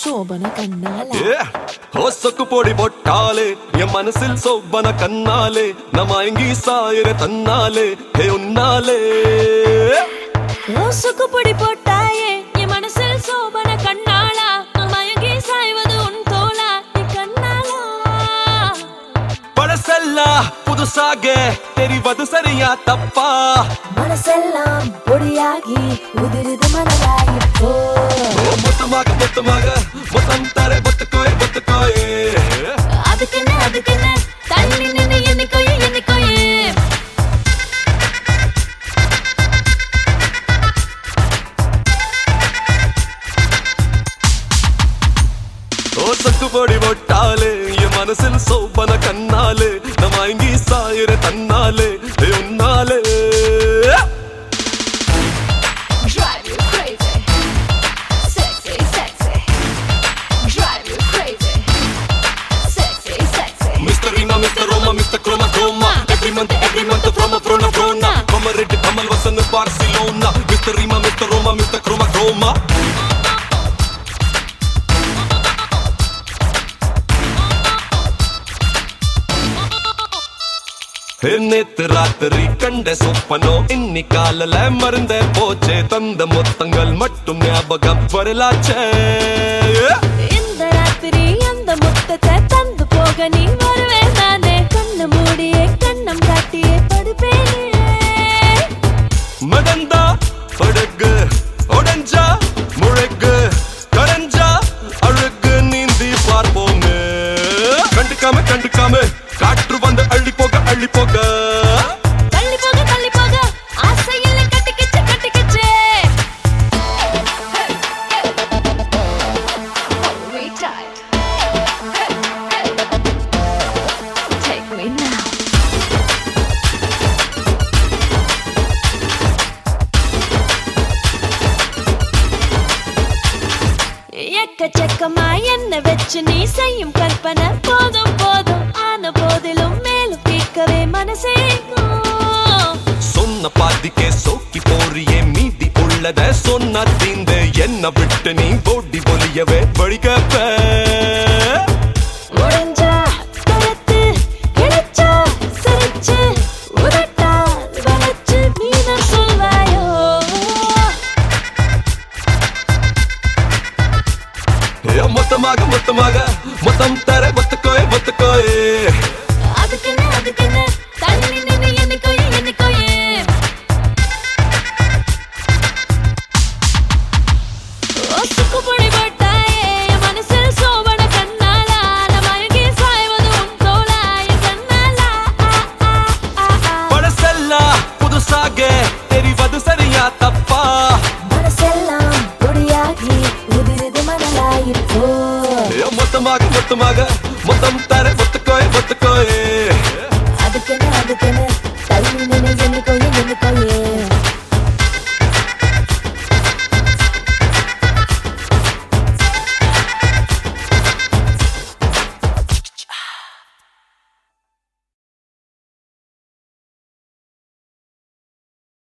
சோபன கண்ணால சொக்கு போடி போட்டாலே என் மனசில் சோபன கண்ணாலே நம்ம எங்கி சாயிர தன்னாலே ஹே உன்னாலே சொக்கு பொடி போட்டாயே என் மனசில் சோபன கண்ணாலா நம்ம எங்கி சாய்வது உன் தோளா கண்ணாலா பழசெல்லா புதுசாக தெரிவது சரியா தப்பா மனசெல்லாம் பொடியாகி உதிருது மனதாகி போ மொத்தமாக மொத்தமாக மொத்தம் தர ஒத்துக்கோயே ஒத்துக்கோயே அதுக்குன்னு தள்ளி நின்னு என்னைக்கோயே என்னைக்கோயே சொக்கு பொடி போட்டாலே என் மனசில் சோபன கண்ணாலே நம்ம எங்கி சாயிர தன்னாலே உன்னாலே Drive you crazy, sexy, sexy. Drive you crazy, sexy, sexy. Mr. Rima, Mr. Roma, Mr. Chroma, Chroma. Every month from a Frona, Frona. Come a red, come a Vasan, Barcelona. Mr. Rima, Mr. Roma, Mr. Chroma, Chroma. நேத்து ராத்திரி கண்ட சொப்பனோ இன்னி காலல மருந்த போச்சே தந்த மொத்தங்கள் மட்டும் ஞாபகம் வரலாச்சே இந்த ராத்திரி அந்த முத்தத்தை தந்து போக நீ வருவே நானே கண்ணு மூடியே கண்ணம் காட்டியே படுப்பேனே மடந்தா படகு உடஞ்சா முழகு கரஞ்சா அழகு நீந்தி பார்ப்போங்க கண்டுக்காம காற்று வந்து அள்ளி போக தள்ளி போக ஆசையில கட்டிக்கிச்சு Retired. Take me now. எக்கச்சக்கமா என்ன வச்சு நீ செய்யும் கற்பனை போதும் ஆன போதிலும் மேலும் கேட்கவே மனசே சொன்ன பாதிக்கே சோக்கி போறியே மீதி உள்ளத சொன்ன தீந்த என்ன விட்டு நீ போடி பொலியவே வழிகப்ப முடிஞ்சா கரத்து கிடைச்சா சிரிச்சு உதட்டா வளைச்சு மீன சொல்வாயோ மொத்தமாக மொத்தம் தர ஒத்துக்கோயே அதுக்குன்னு தள்ளி நின்னு என்னைக்கோயே சொக்கு பொடி போட்டாயே என் மனசில் சோபன கண்ணாலா நம்ம எங்கே சாய்வது உன் தோளா என் கண்ணாலா பழசெல்லா புதுசாக தெரிவது சரியா தப்பா மனசெல்லாம் பொடியாகி உதிருது மனதாகி போ மொத்தமாக